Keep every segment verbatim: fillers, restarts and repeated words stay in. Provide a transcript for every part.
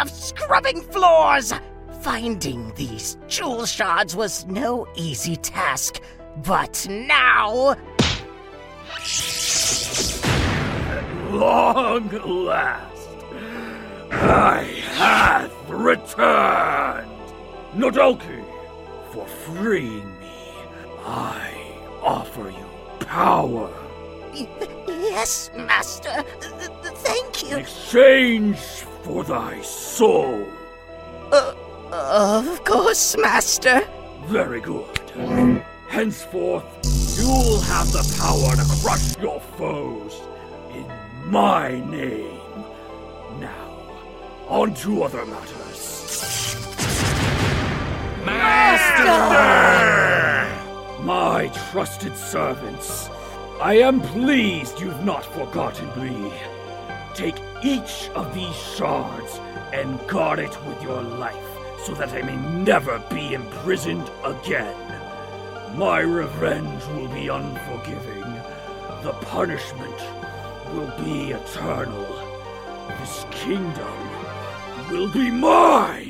of scrubbing floors. Finding these jewel shards was no easy task, but now... At long last, I have returned! Nodoki, for freeing me, I offer you power. Y- yes, Master. Th- th- thank you. In exchange for thy soul. Uh, of course, Master. Very good. Henceforth, you'll have the power to crush your foes in my name. Now, on to other matters. Master! My trusted servants, I am pleased you've not forgotten me. Take each of these shards and guard it with your life, so that I may never be imprisoned again. My revenge will be unforgiving. The punishment will be eternal. This kingdom will be mine!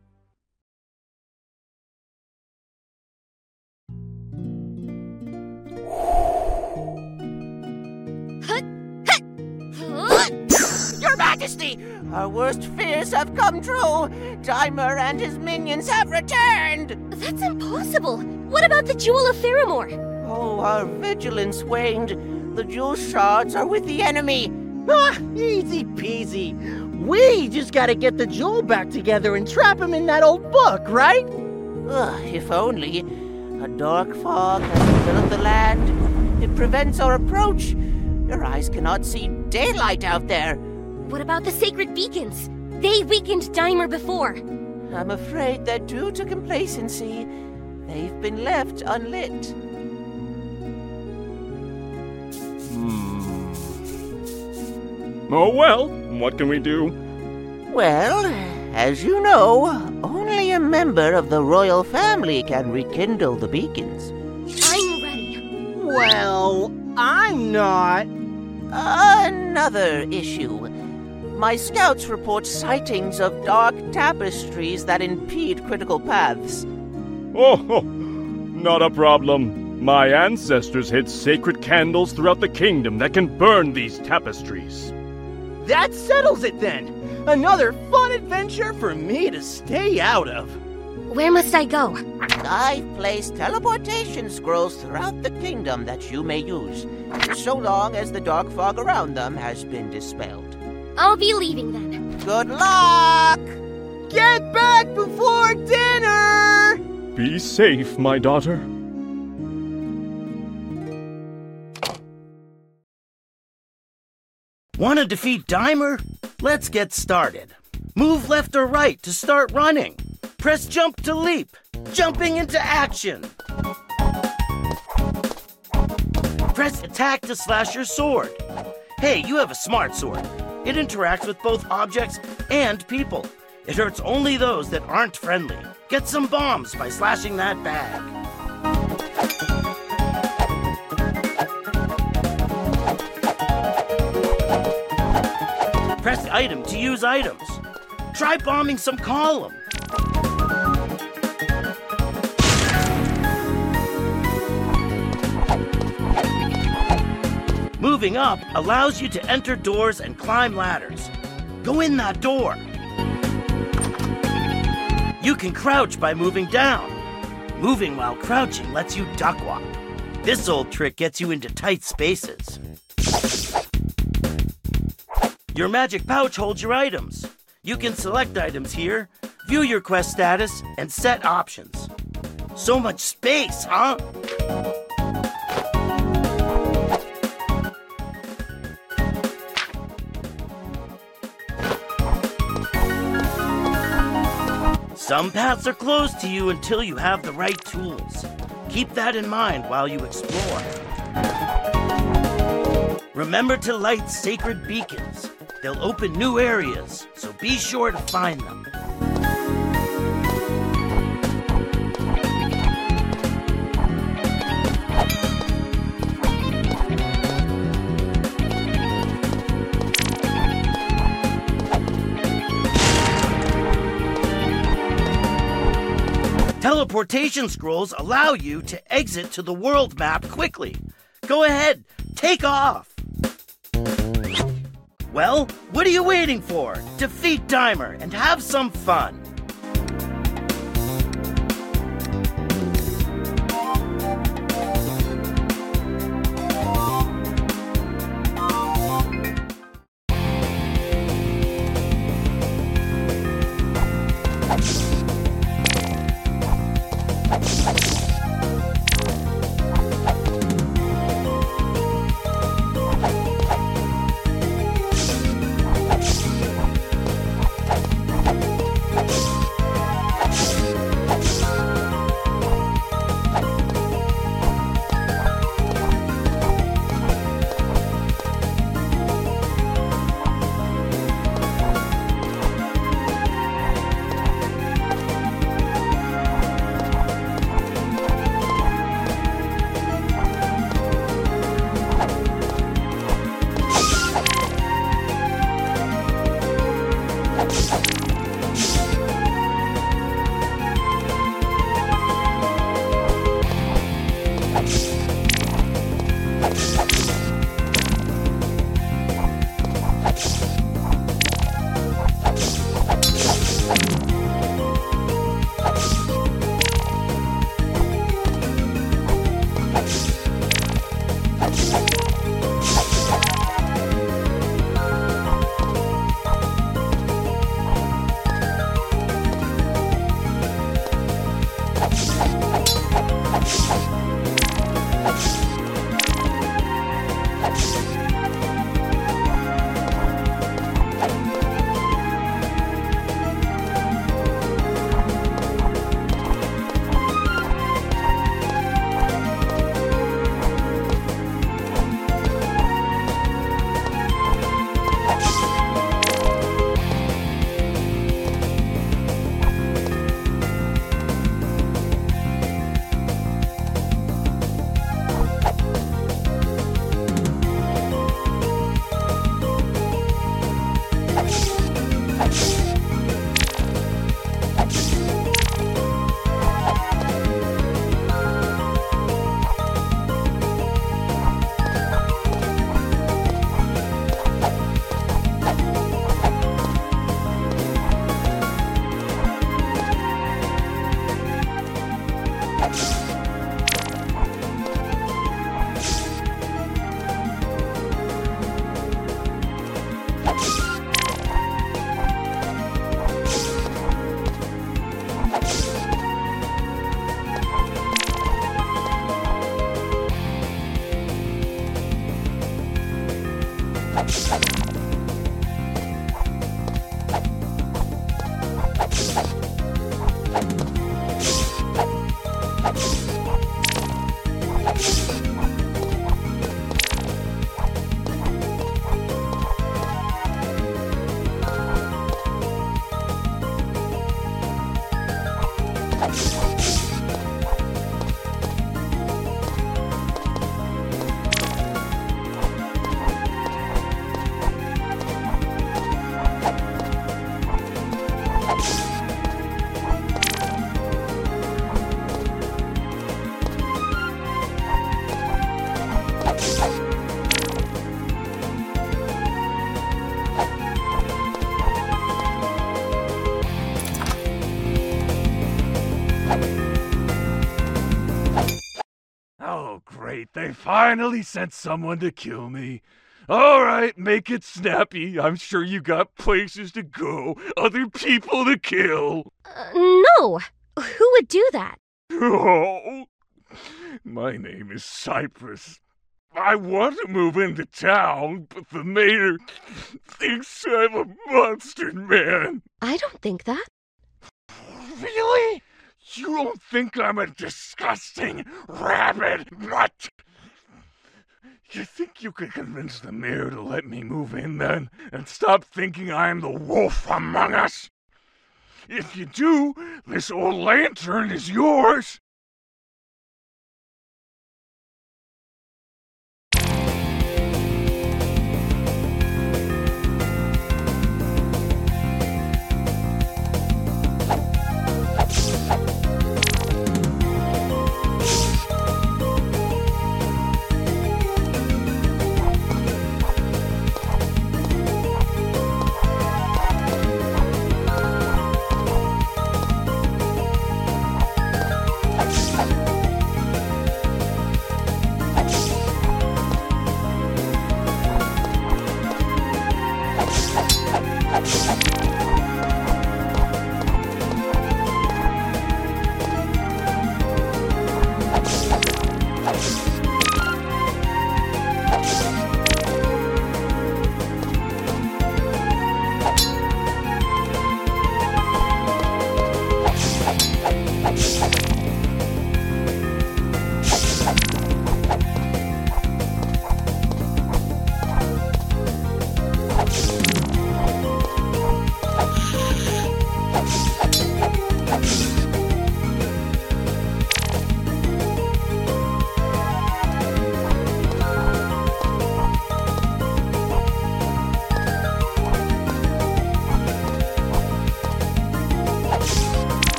Your Majesty, our worst fears have come true. Dimer and his minions have returned. That's impossible. What about the Jewel of Faramore? Oh, our vigilance waned. The jewel shards are with the enemy. Ah, easy peasy. We just gotta get the jewel back together and trap him in that old book, right? Ugh, if only. A dark fog has enveloped the land. It prevents our approach. Your eyes cannot see daylight out there. What about the sacred beacons? They weakened Dimer before. I'm afraid that due to complacency, they've been left unlit. Hmm. Oh well, what can we do? Well, as you know, only a member of the royal family can rekindle the beacons. I'm ready. Well, I'm not. Another issue. My scouts report sightings of dark tapestries that impede critical paths. Oh, oh, not a problem. My ancestors hid sacred candles throughout the kingdom that can burn these tapestries. That settles it then. Another fun adventure for me to stay out of. Where must I go? I've placed teleportation scrolls throughout the kingdom that you may use, so long as the dark fog around them has been dispelled. I'll be leaving then. Good luck! Get back before dinner! Be safe, my daughter. Want to defeat Dimer? Let's get started. Move left or right to start running. Press jump to leap. Jumping into action. Press attack to slash your sword. Hey, you have a smart sword. It interacts with both objects and people. It hurts only those that aren't friendly. Get some bombs by slashing that bag. Press item to use items. Try bombing some column. Moving up allows you to enter doors and climb ladders. Go in that door. You can crouch by moving down. Moving while crouching lets you duck walk. This old trick gets you into tight spaces. Your magic pouch holds your items. You can select items here, view your quest status, and set options. So much space, huh? Some paths are closed to you until you have the right tools. Keep that in mind while you explore. Remember to light sacred beacons. They'll open new areas, so be sure to find them. Teleportation scrolls allow you to exit to the world map quickly. Go ahead, take off! Well, what are you waiting for? Defeat Dimer and have some fun! They finally sent someone to kill me. All right, make it snappy. I'm sure you got places to go, other people to kill. Uh, no! Who would do that? Oh, my name is Cypress. I want to move into town, but the mayor thinks I'm a monster man. I don't think that. Really? You don't think I'm a disgusting, rabid nut? You think you could convince the mayor to let me move in then, and stop thinking I'm the wolf among us? If you do, this old lantern is yours.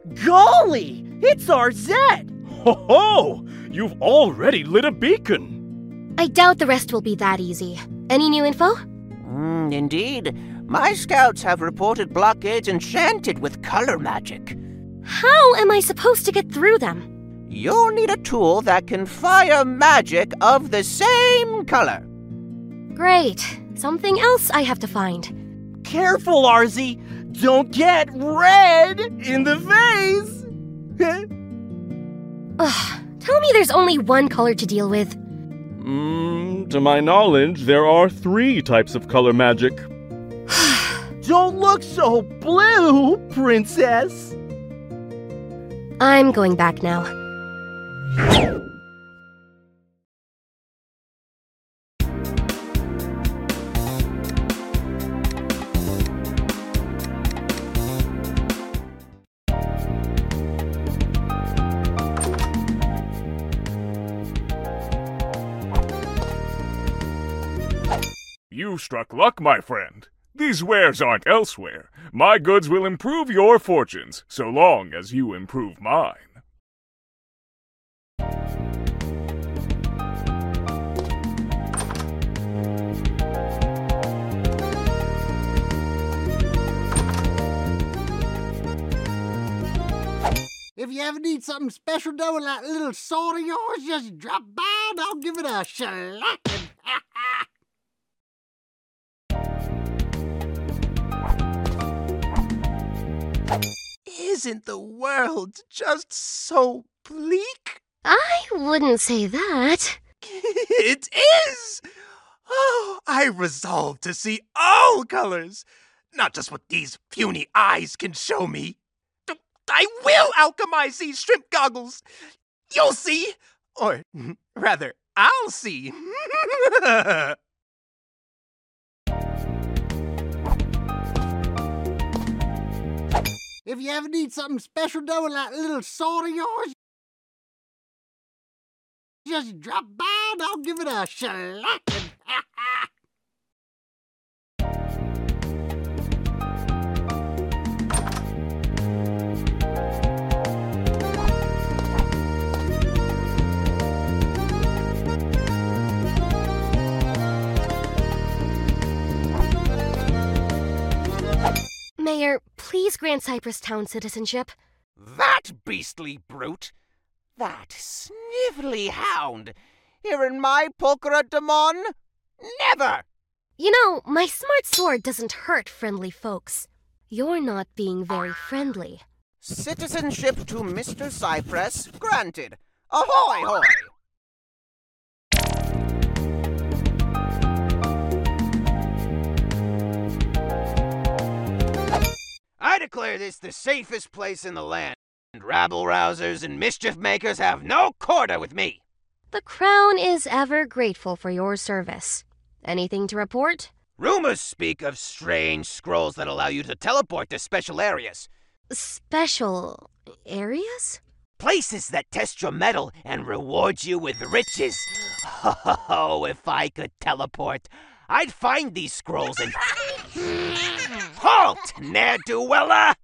Golly! It's R Z! Ho ho! You've already lit a beacon! I doubt the rest will be that easy. Any new info? Mm, indeed. My scouts have reported blockades enchanted with color magic. How am I supposed to get through them? You'll need a tool that can fire magic of the same color. Great. Something else I have to find. Careful, R Z! Don't get red in the face! Ugh. Tell me there's only one color to deal with. Mm, to my knowledge, there are three types of color magic. Don't look so blue, Princess! I'm going back now. You struck luck, my friend. These wares aren't elsewhere. My goods will improve your fortunes, so long as you improve mine. If you ever need something special done with that little sword of yours, just drop by and I'll give it a shellacking. Isn't the world just so bleak? I wouldn't say that. It is! Oh, I resolve to see all colors, not just what these puny eyes can show me. I will alchemize these shrimp goggles. You'll see. Or, rather, I'll see. If you ever need something special done with that little sword of yours, just drop by and I'll give it a shellacking. Mayor, please grant Cypress Town citizenship. That beastly brute! That snivelly hound! Here in my Pulchra Demon? Never! You know, my smart sword doesn't hurt friendly folks. You're not being very friendly. Citizenship to Mister Cypress granted. Ahoy hoy! I declare this the safest place in the land. Rabble-rousers and mischief-makers have no quarter with me. The Crown is ever grateful for your service. Anything to report? Rumors speak of strange scrolls that allow you to teleport to special areas. Special areas? Places that test your mettle and reward you with riches. Oh, if I could teleport, I'd find these scrolls and... Halt, ne'er-do-weller!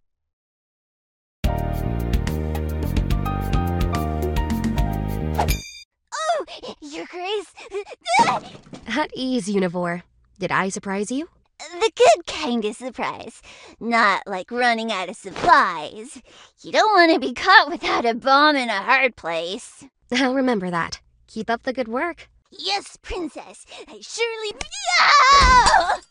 Oh, Your Grace. At ease, Univore. Did I surprise you? The good kind of surprise. Not like running out of supplies. You don't want to be caught without a bomb in a hard place. I'll remember that. Keep up the good work. Yes, Princess. I surely... Ah!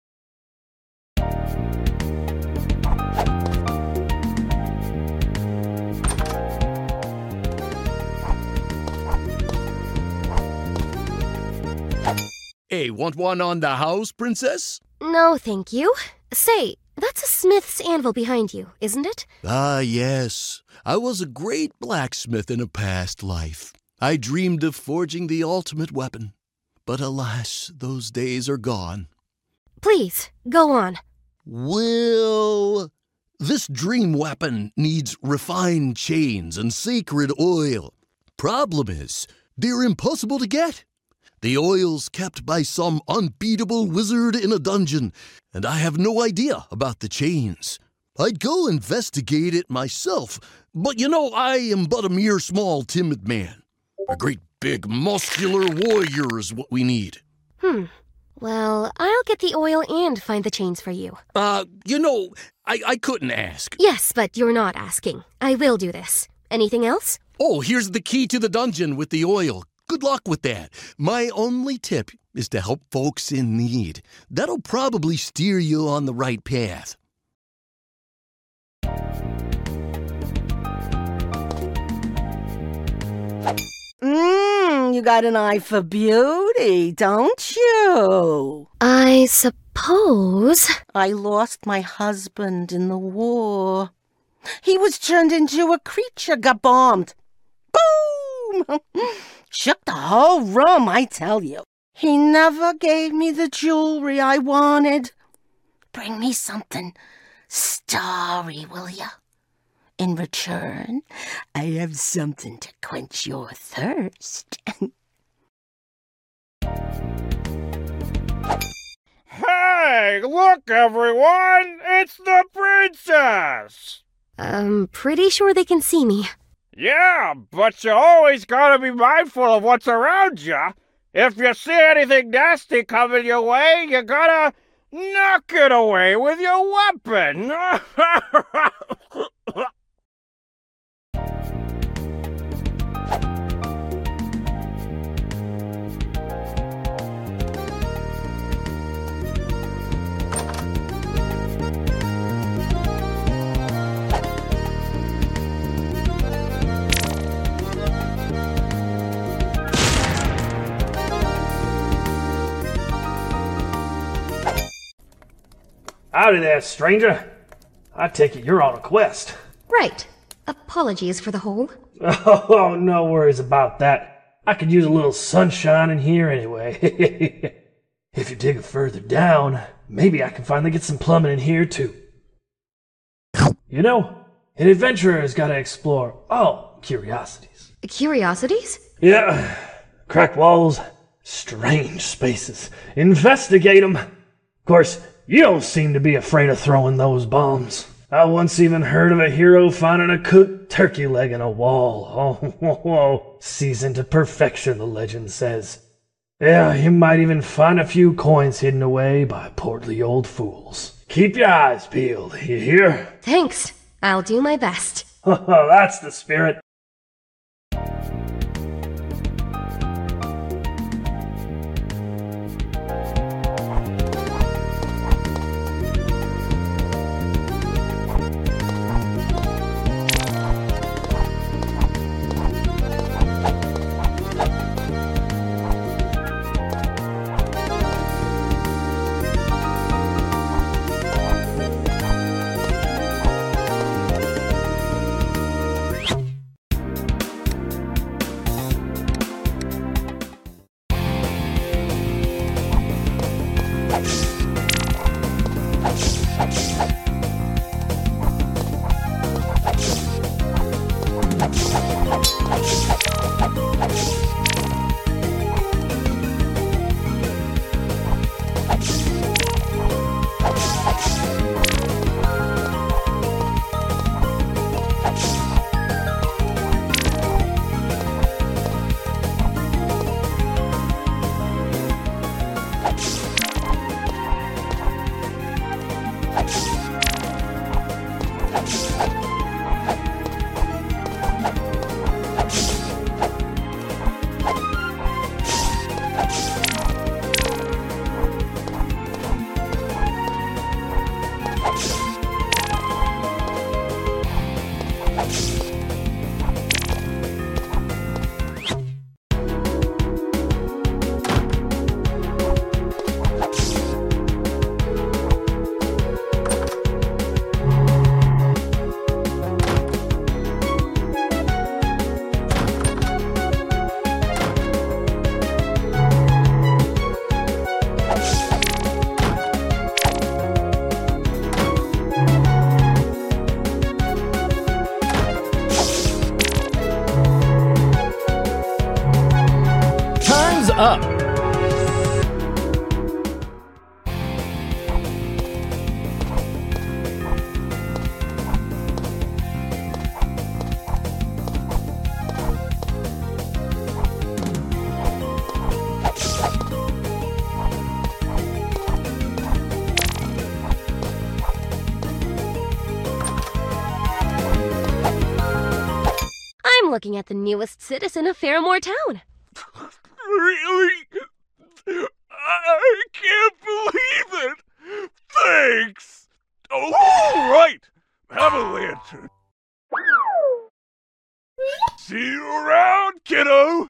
Hey, want one on the house, Princess? No, thank you. Say, that's a smith's anvil behind you, isn't it? Ah, yes. I was a great blacksmith in a past life. I dreamed of forging the ultimate weapon. But alas, those days are gone. Please, go on. Well, this dream weapon needs refined chains and sacred oil. Problem is, they're impossible to get. The oil's kept by some unbeatable wizard in a dungeon, and I have no idea about the chains. I'd go investigate it myself, but you know, I am but a mere small, timid man. A great big, muscular warrior is what we need. Hmm. Well, I'll get the oil and find the chains for you. Uh, you know, I, I couldn't ask. Yes, but you're not asking. I will do this. Anything else? Oh, here's the key to the dungeon with the oil. Good luck with that. My only tip is to help folks in need. That'll probably steer you on the right path. Mmm, you got an eye for beauty, don't you? I suppose. I lost my husband in the war. He was turned into a creature, got bombed. Boom! Shook the whole room, I tell you. He never gave me the jewelry I wanted. Bring me something starry, will ya? In return, I have something to quench your thirst. Hey, look, everyone! It's the princess! I'm pretty sure they can see me. Yeah, but you always gotta be mindful of what's around you. If you see anything nasty coming your way, you gotta knock it away with your weapon. Howdy there, stranger. I take it you're on a quest. Right. Apologies for the hole. Oh, no worries about that. I could use a little sunshine in here anyway. If you dig further down, maybe I can finally get some plumbing in here too. You know, an adventurer has got to explore all curiosities. Curiosities? Yeah. Cracked walls, strange spaces. Investigate them. Of course, you don't seem to be afraid of throwing those bombs. I once even heard of a hero finding a cooked turkey leg in a wall. Oh, whoa, whoa. Seasoned to perfection, the legend says. Yeah, you might even find a few coins hidden away by portly old fools. Keep your eyes peeled, you hear? Thanks. I'll do my best. That's the spirit. I'm looking at the newest citizen of Fairmore Town. Really? I can't believe it! Thanks! Oh, right! Have a lantern. See you around, kiddo!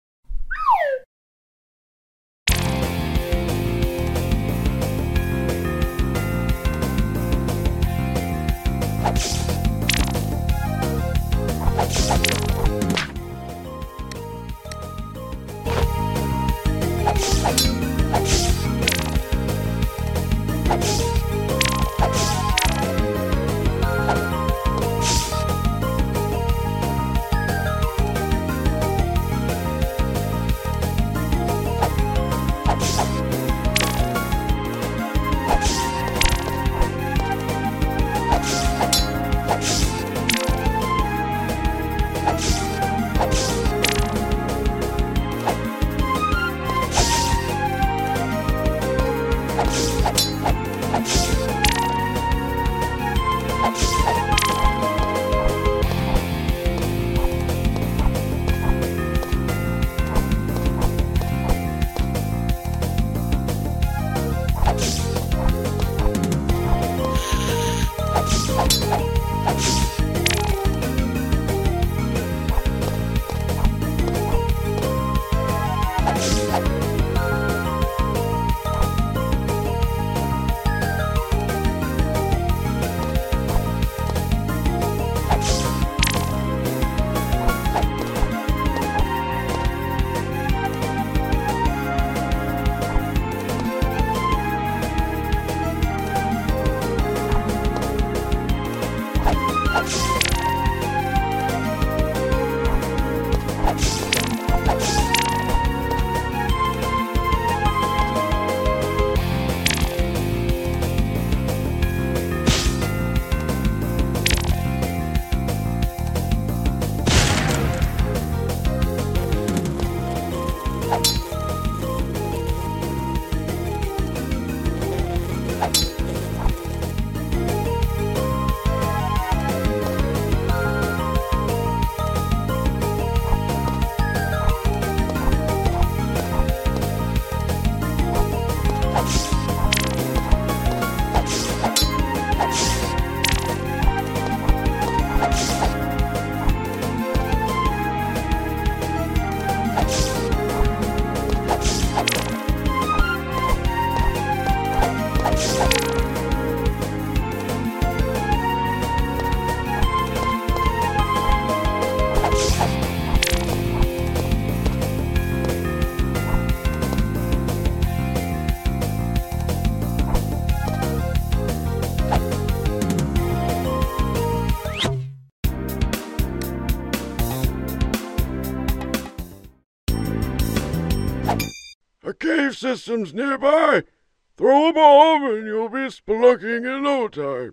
A cave system's nearby. Throw a bomb and you'll be spelunking in no time.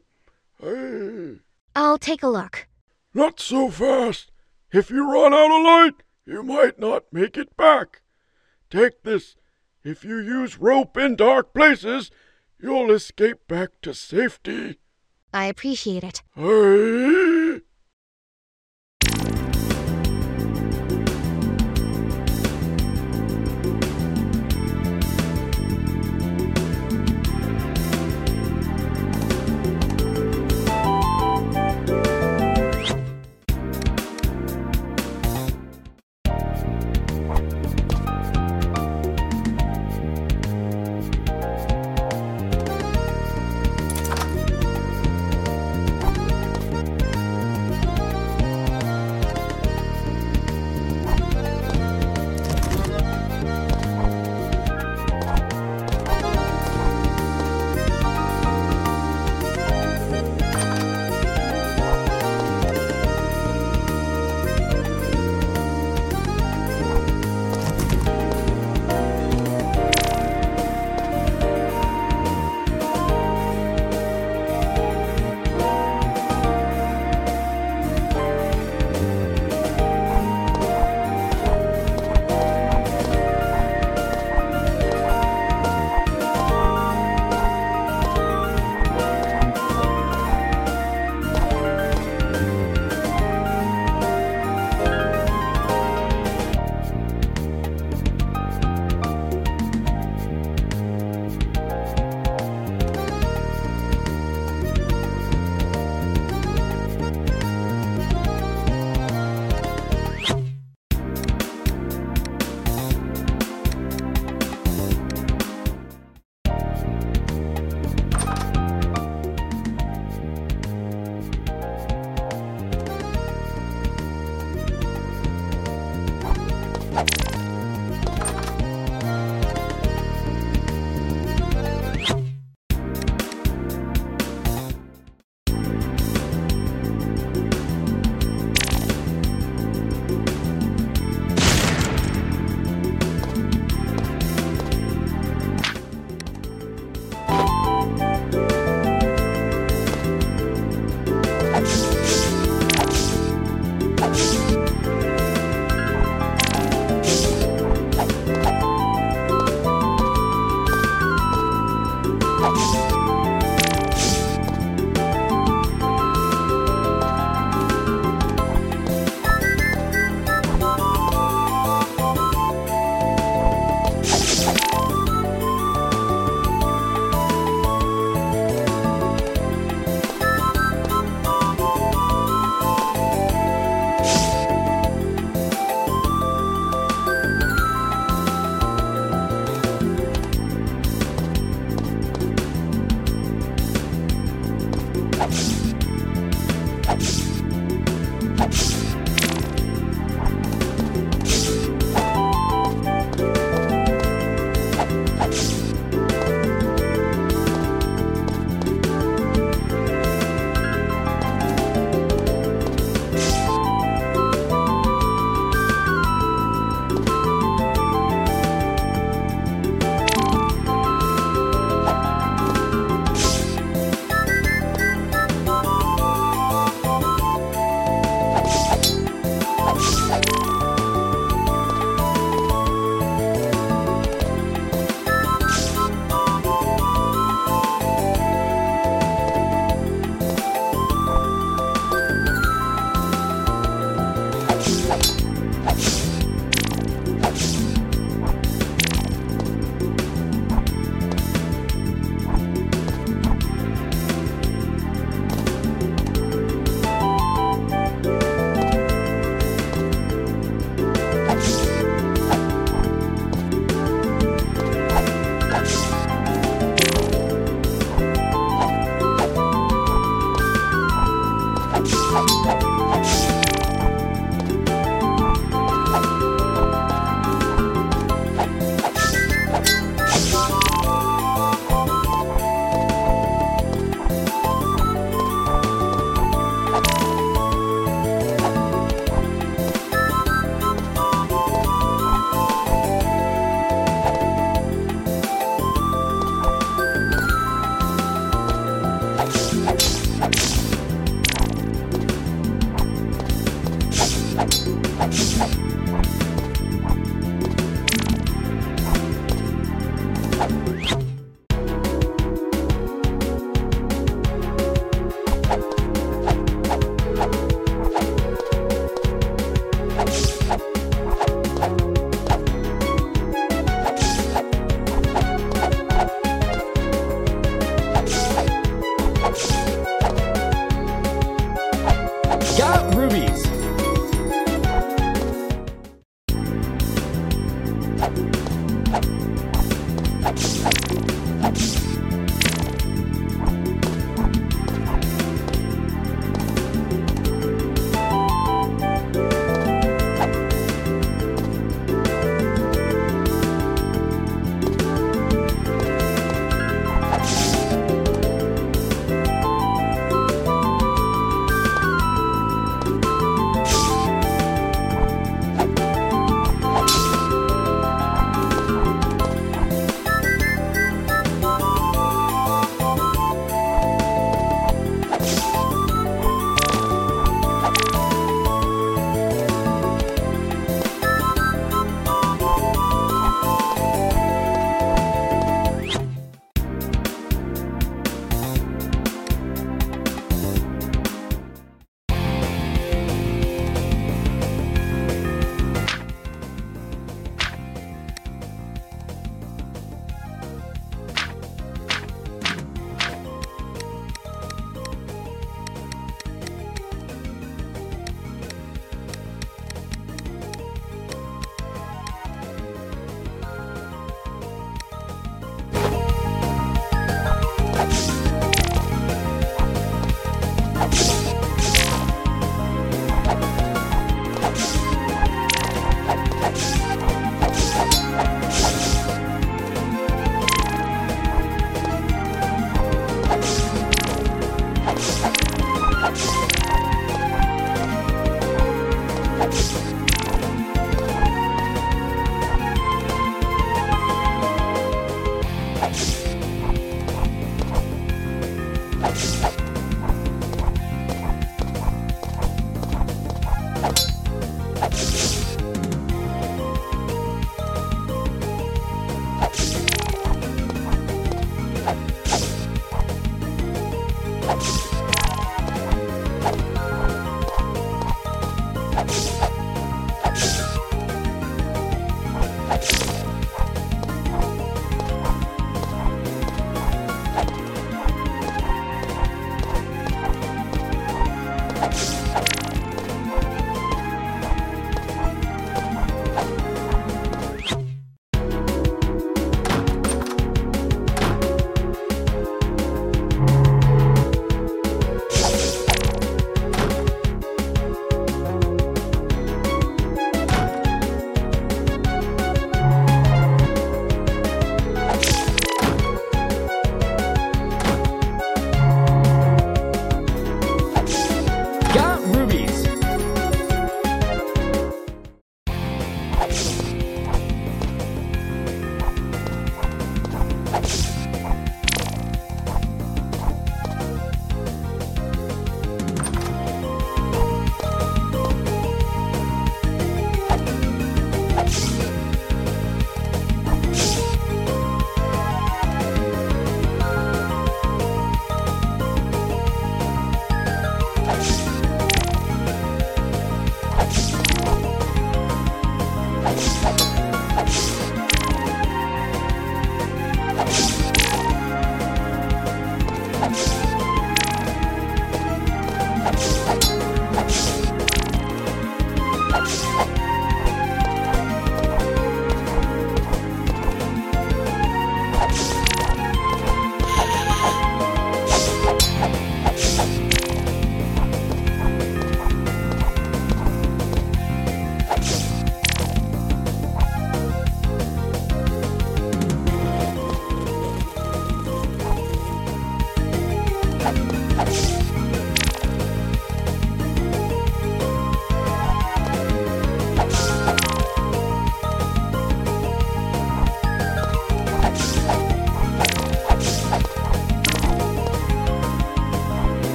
Hey. I'll take a look. Not so fast. If you run out of light, you might not make it back. Take this. If you use rope in dark places, you'll escape back to safety. I appreciate it. Hey.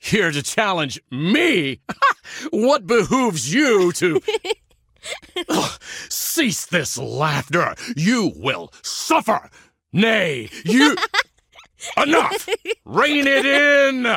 Here to challenge me? What behooves you to... Ugh, cease this laughter. You will suffer. Nay, you... Enough! Rein it in!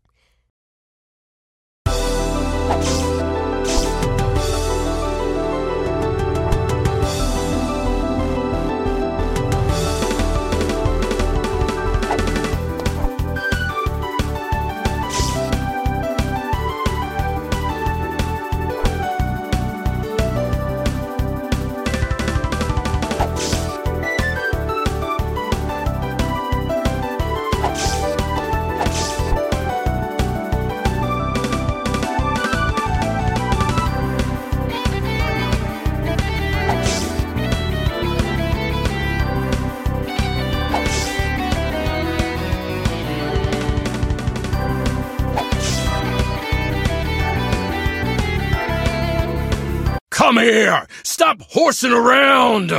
Come here! Stop horsing around!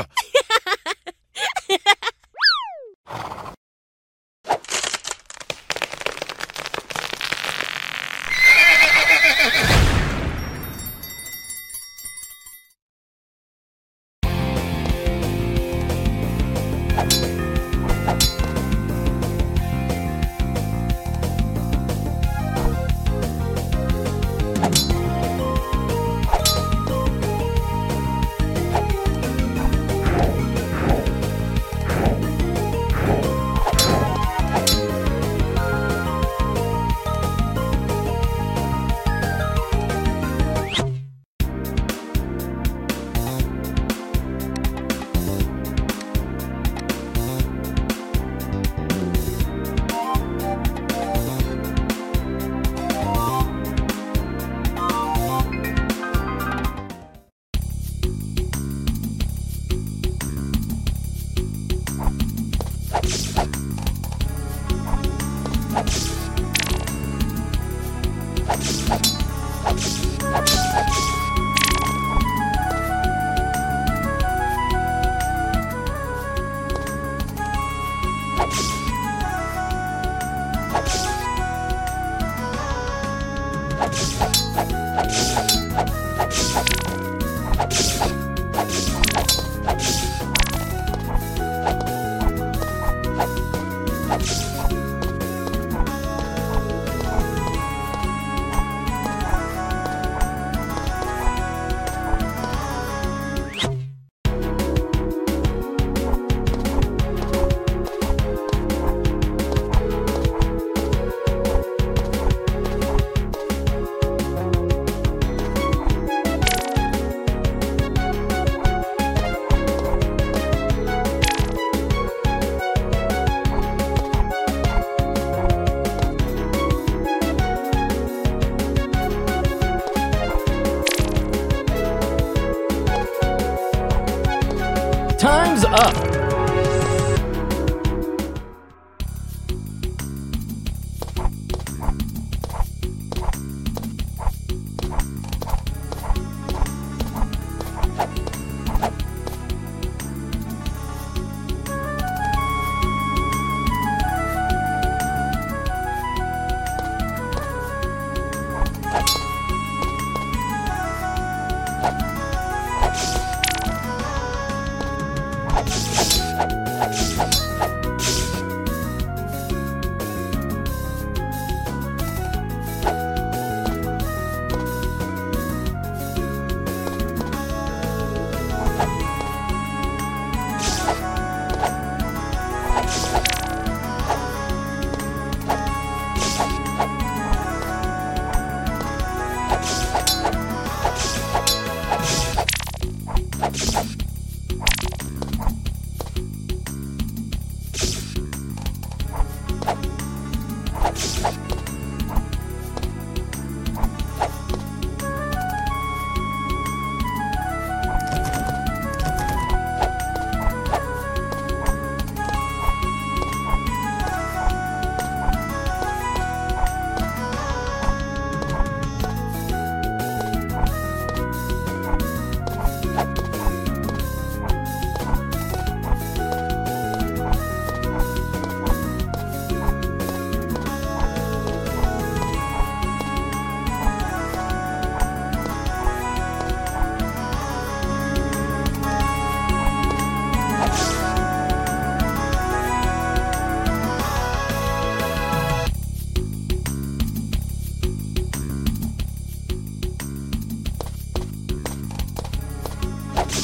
Time's up!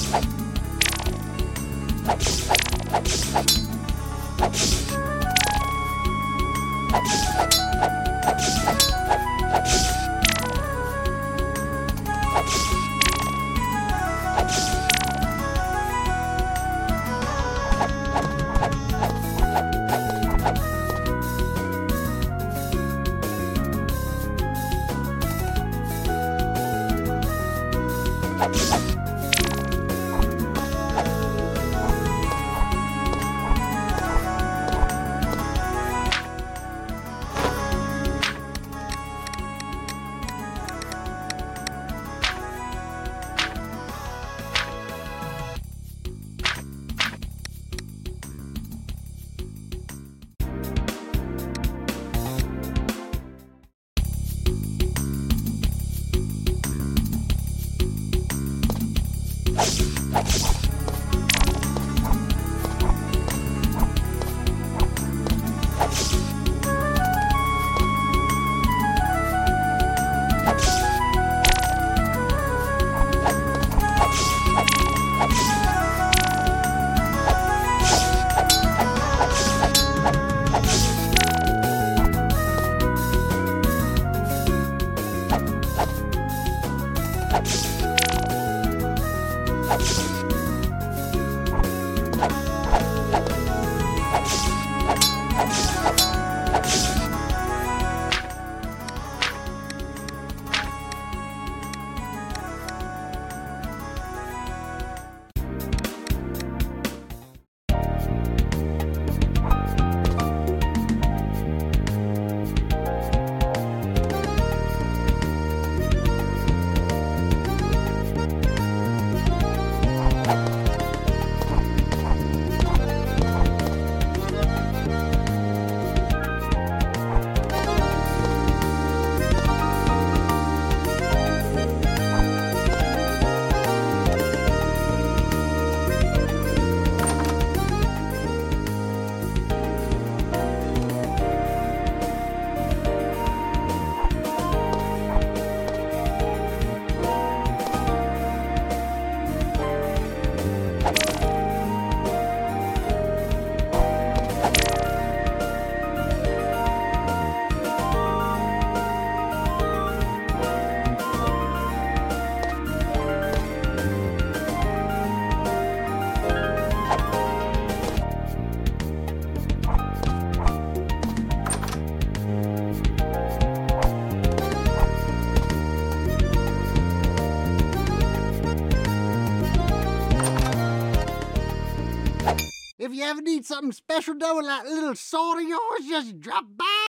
If you ever need something special done with that little sword of yours, just drop by.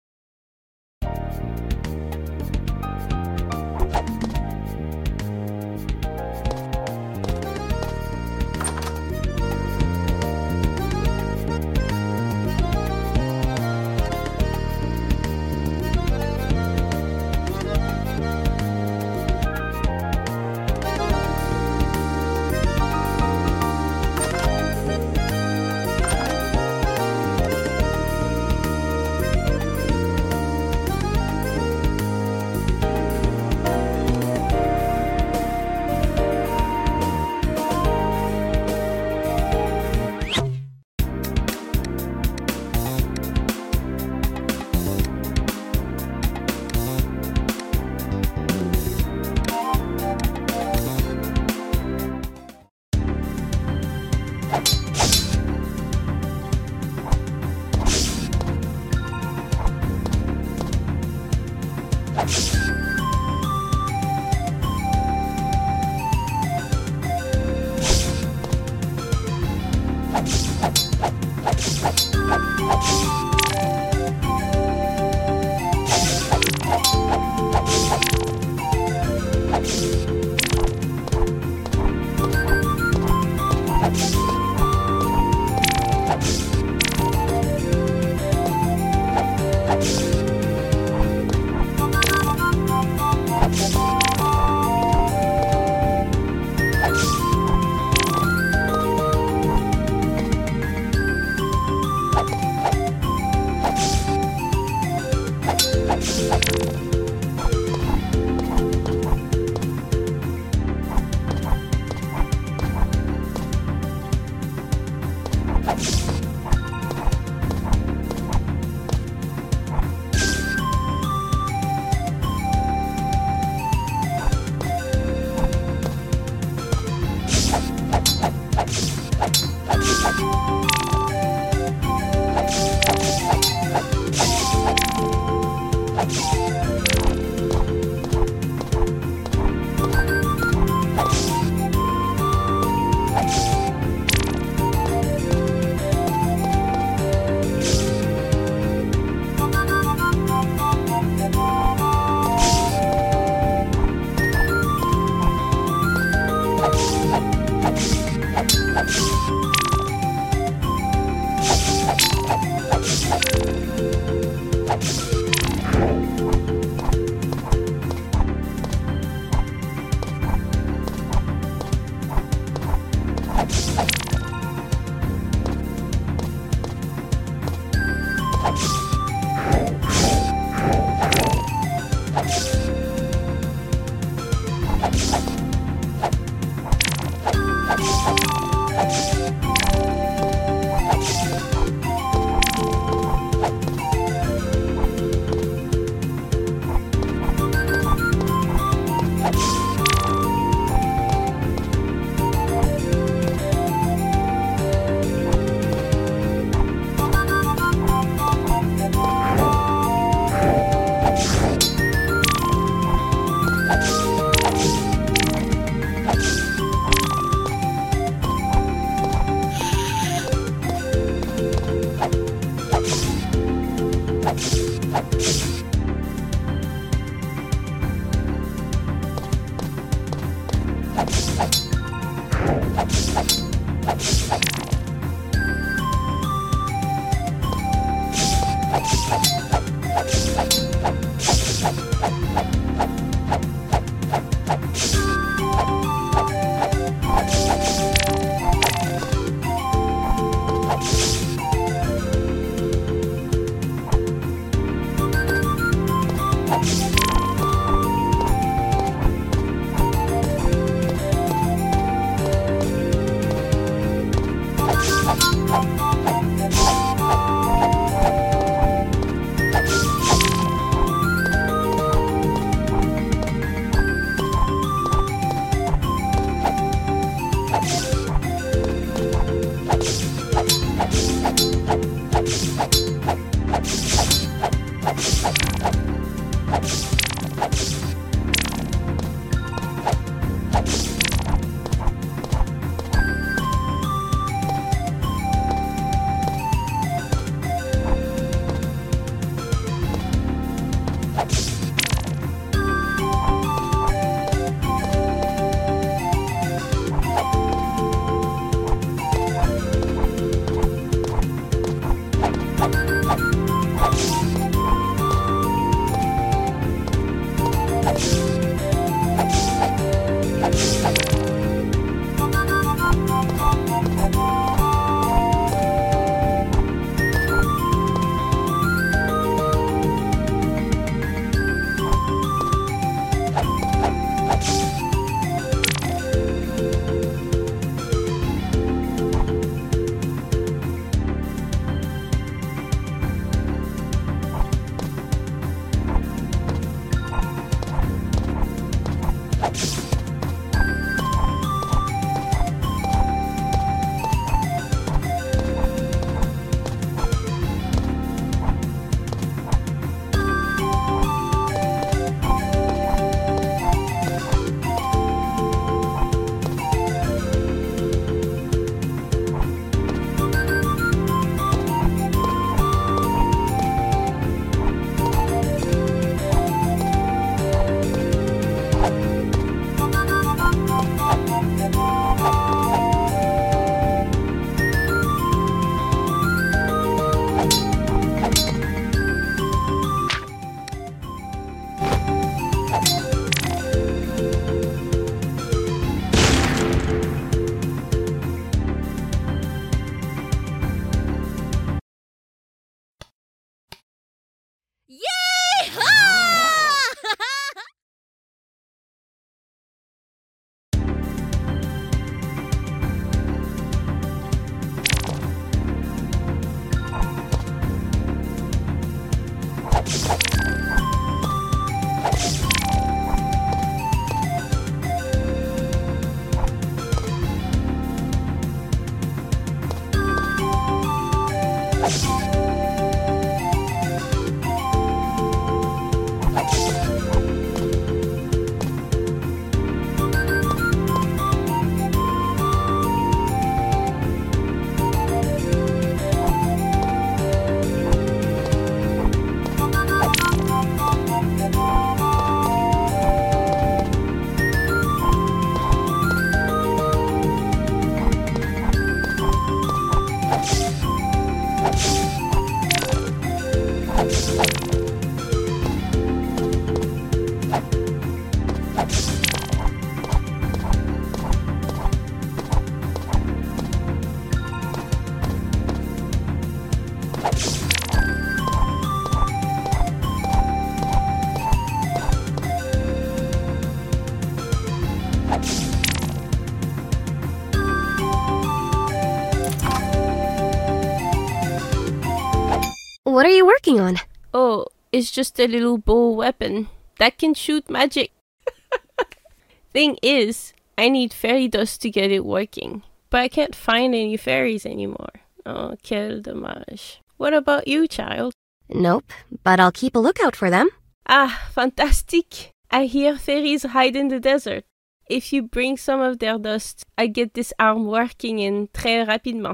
What are you working on? Oh, it's just a little bow weapon that can shoot magic. Thing is, I need fairy dust to get it working, but I can't find any fairies anymore. Oh, quel dommage. What about you, child? Nope, but I'll keep a lookout for them. Ah, fantastic. I hear fairies hide in the desert. If you bring some of their dust, I get this arm working in très rapidement.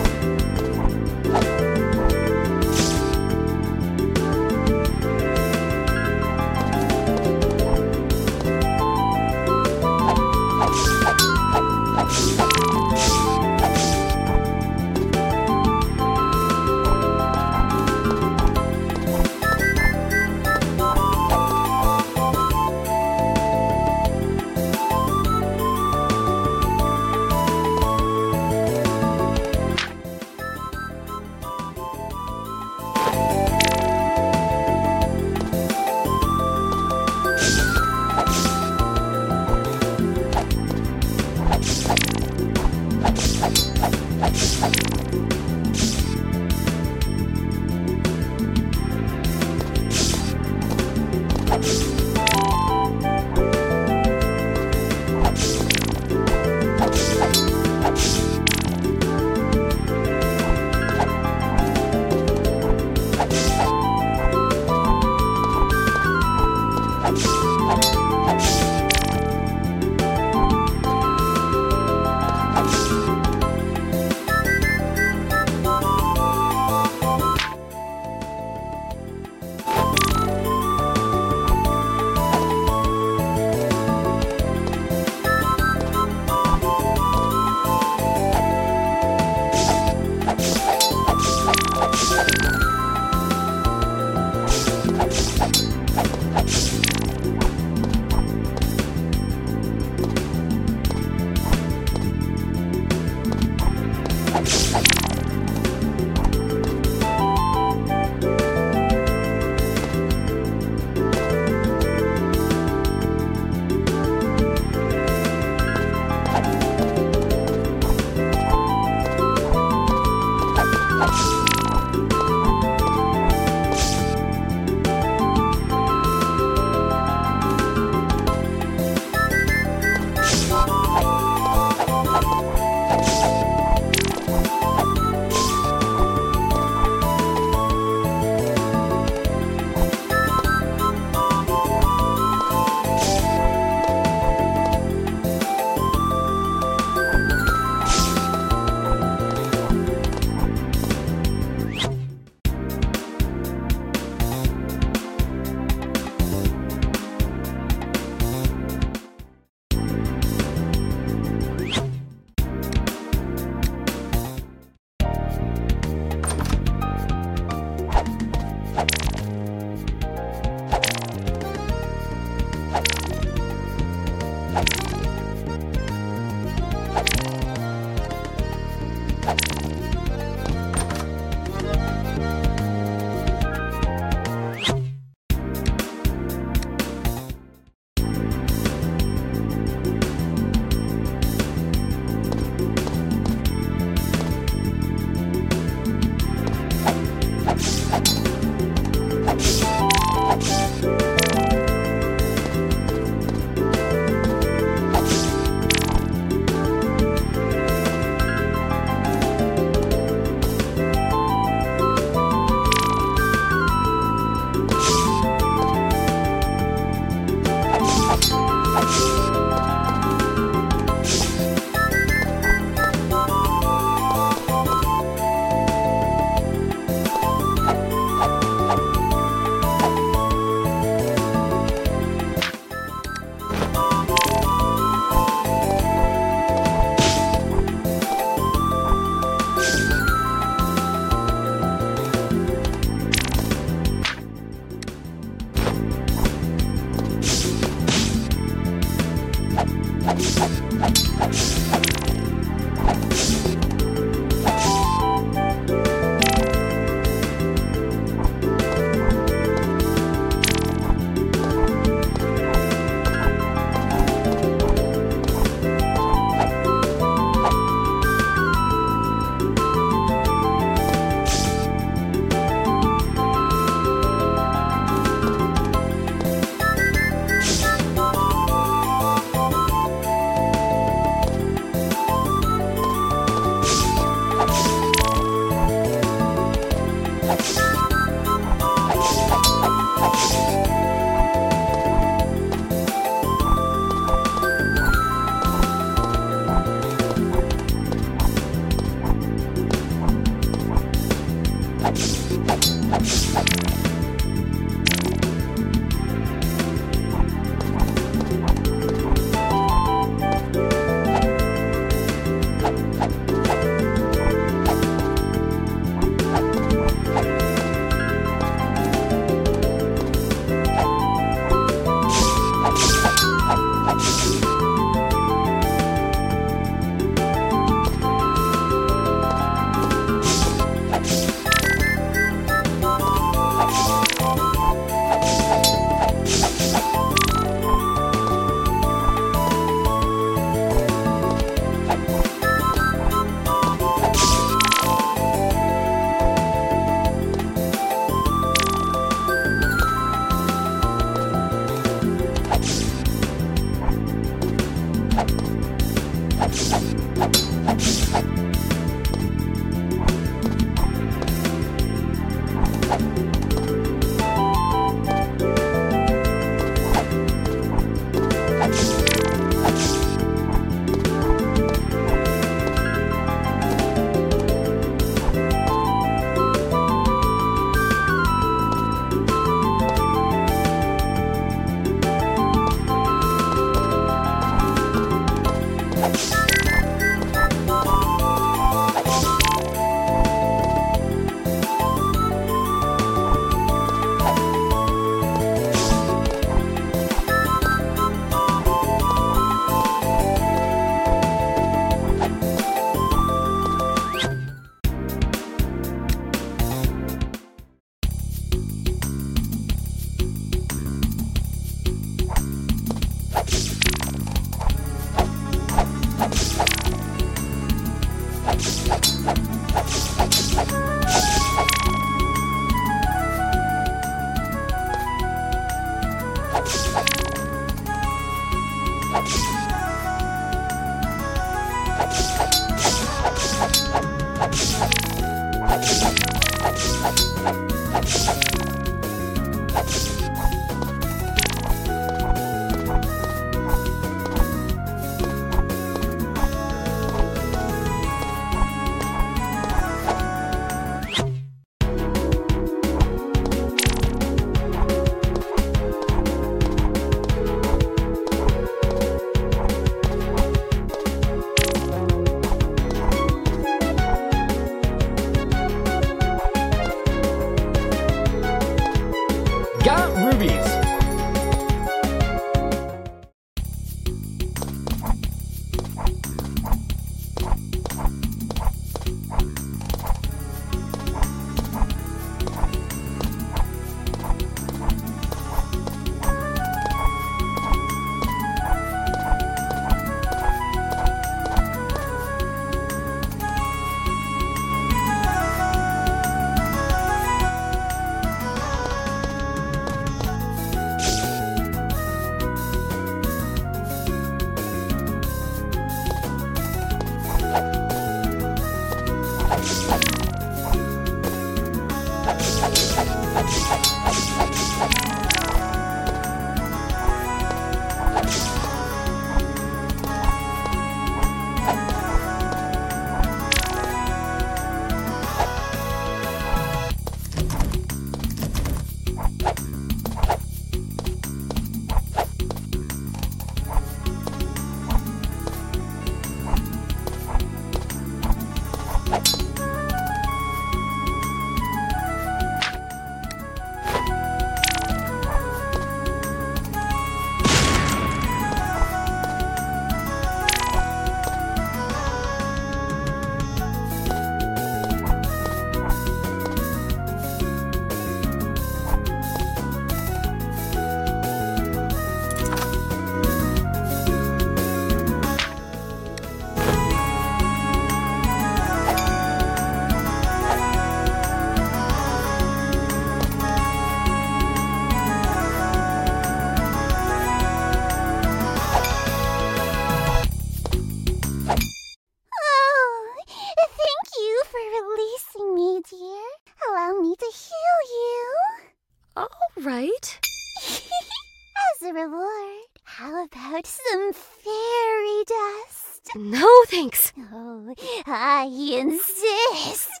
right? As a reward, how about some fairy dust? No, thanks. Oh, I insist.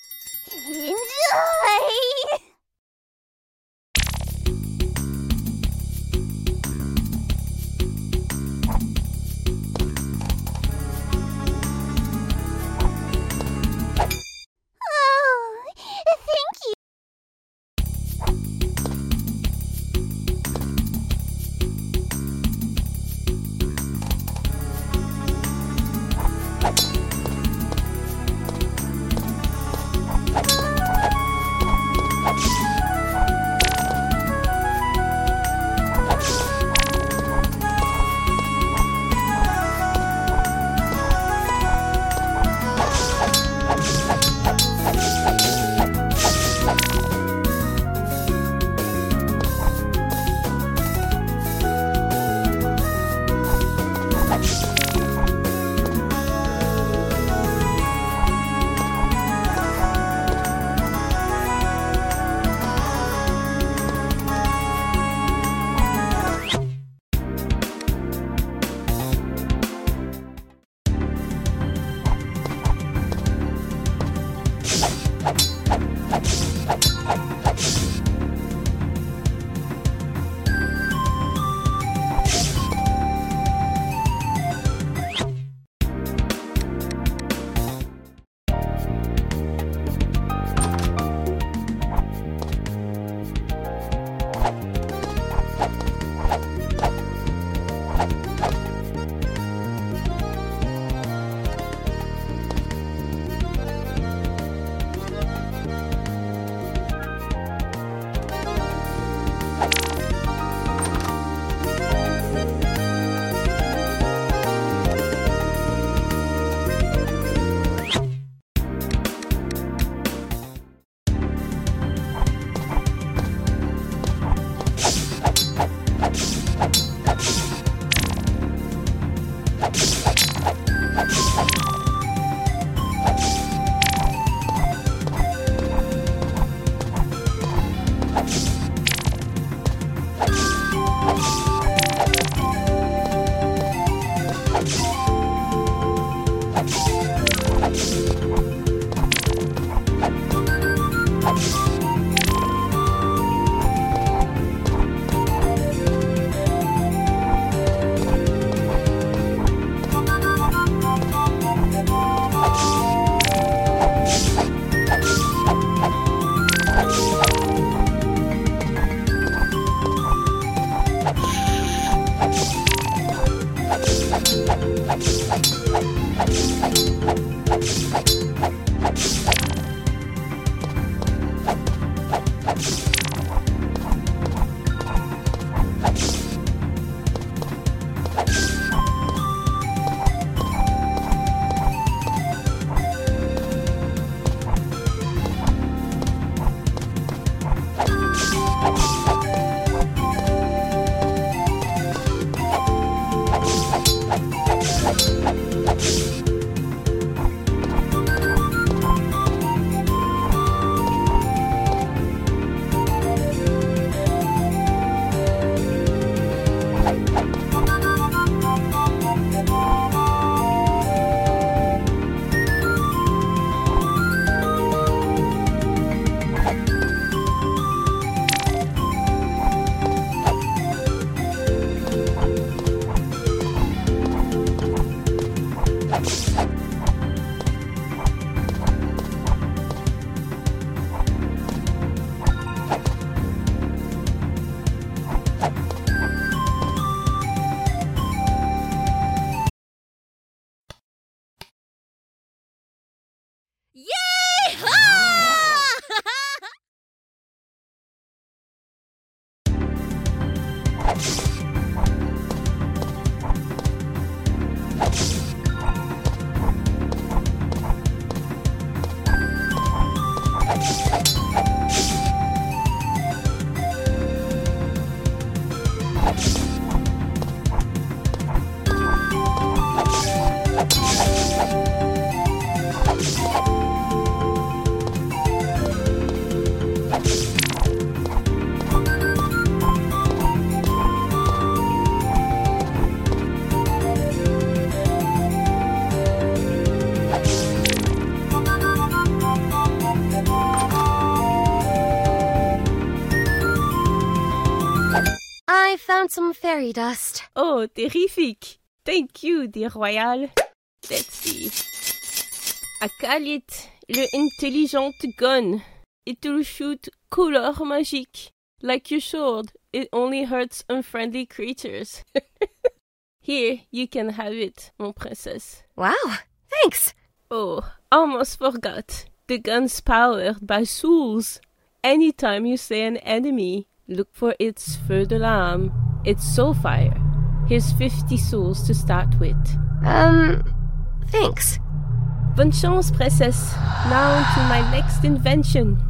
Enjoy! Oh, thank you. I found some fairy dust. Oh, terrific. Thank you, dear Royal. Let's see. I call it le intelligent gun. It will shoot couleur magique. Like your sword, it only hurts unfriendly creatures. Here, you can have it, mon princess. Wow, thanks. Oh, almost forgot. The gun's powered by souls. Anytime you slay an enemy, look for its feu de lame. It's soulfire. Here's fifty souls to start with. Um, thanks. Bonne chance, princess. Now to my next invention.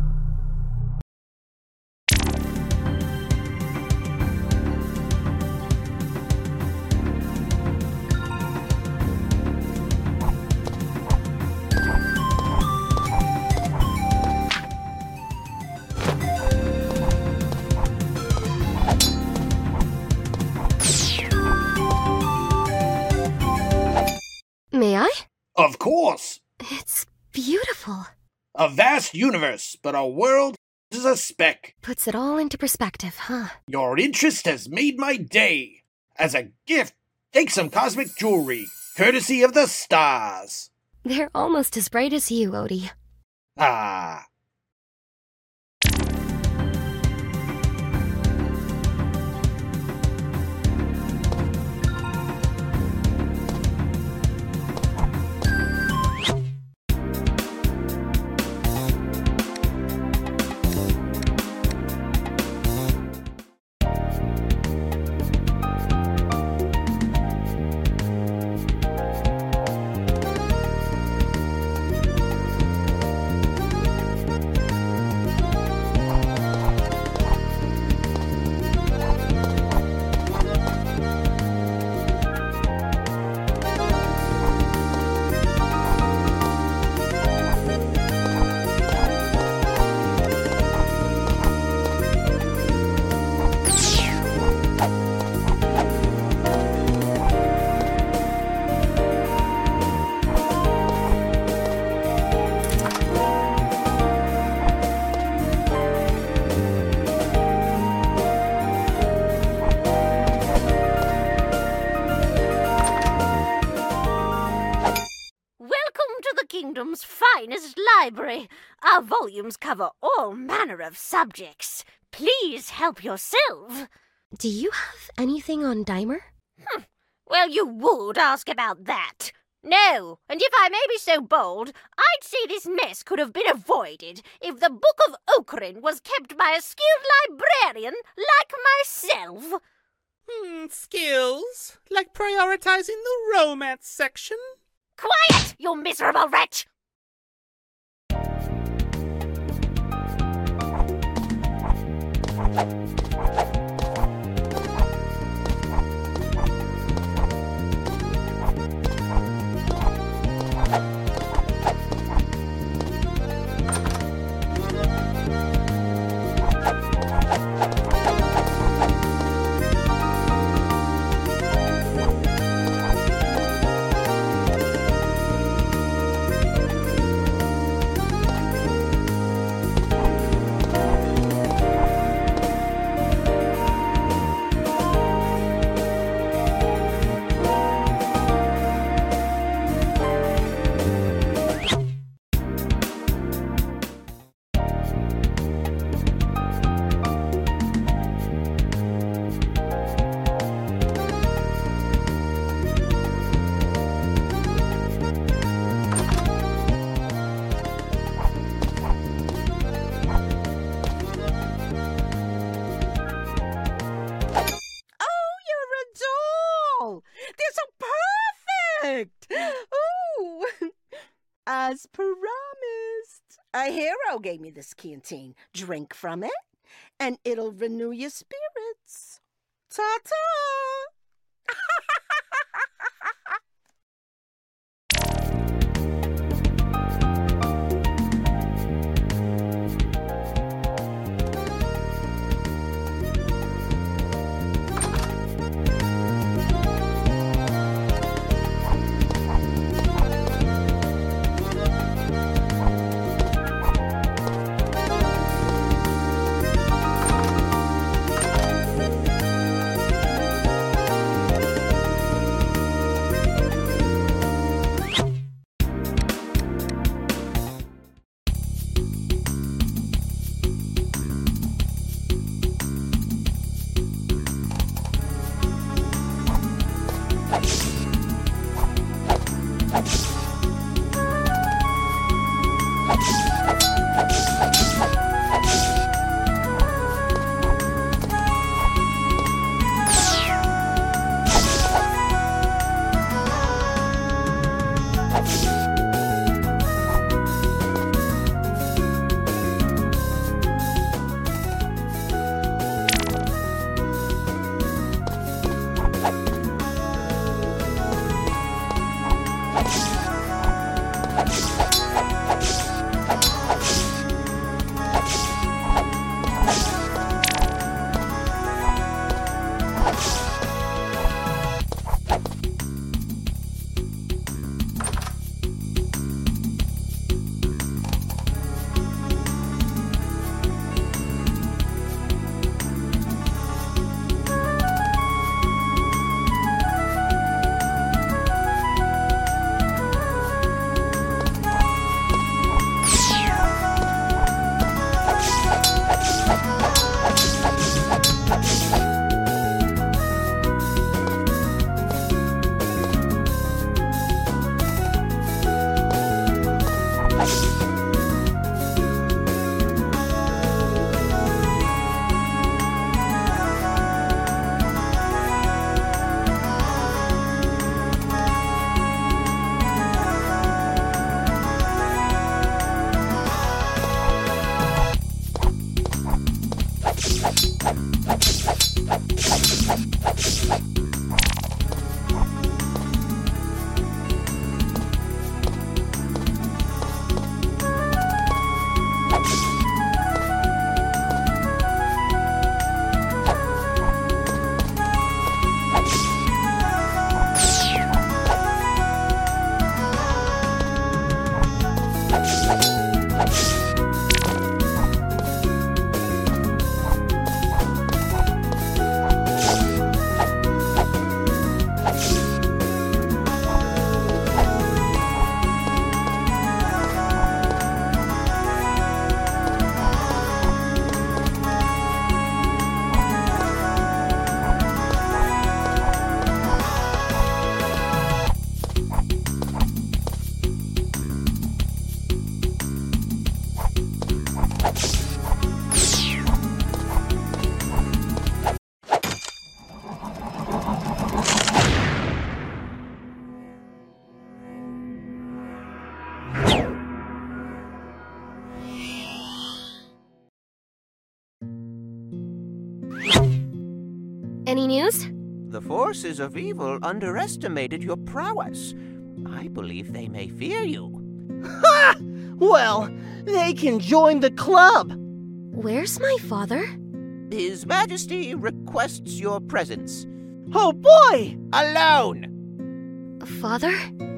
May I? Of course. It's beautiful. A vast universe, but our world is a speck. Puts it all into perspective, huh? Your interest has made my day. As a gift, take some cosmic jewelry, courtesy of the stars. They're almost as bright as you, Odie. Ah. Kingdom's finest library. Our volumes cover all manner of subjects. Please help yourself. Do you have anything on Dimer? Hm. Well, you would ask about that. No, and if I may be so bold, I'd say this mess could have been avoided if the Book of Okrin was kept by a skilled librarian like myself. Hmm, skills? Like prioritizing the romance section? Quiet, you miserable wretch! As promised. A hero gave me this canteen. Drink from it, and it'll renew your spirits. Ta-ta! Any news? The forces of evil underestimated your prowess. I believe they may fear you. Ha! Well, they can join the club. Where's my father? His Majesty requests your presence. Oh boy! Alone! Father?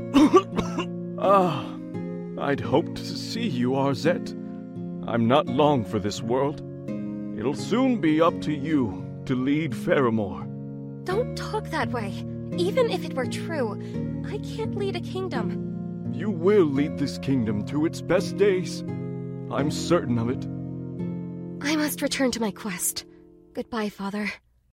Ah, I'd hoped to see you, Arzette. I'm not long for this world. It'll soon be up to you to lead Faramore. Don't talk that way. Even if it were true, I can't lead a kingdom. You will lead this kingdom to its best days. I'm certain of it. I must return to my quest. Goodbye, Father.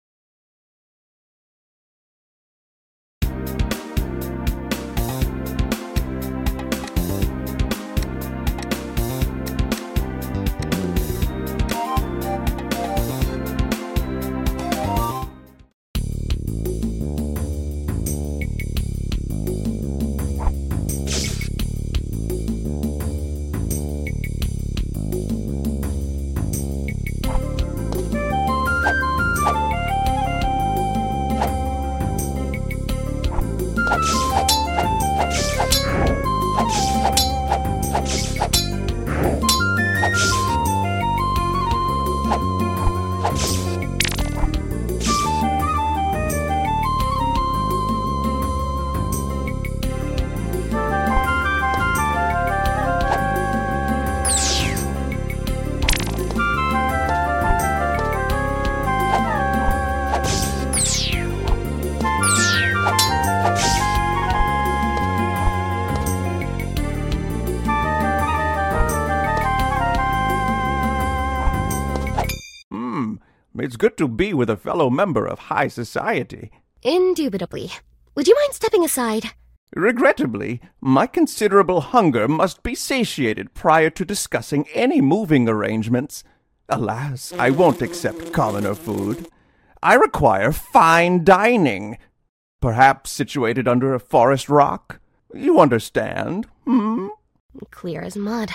It's good to be with a fellow member of high society. Indubitably. Would you mind stepping aside? Regrettably, my considerable hunger must be satiated prior to discussing any moving arrangements. Alas, I won't accept commoner food. I require fine dining. Perhaps situated under a forest rock? You understand, hmm? Clear as mud.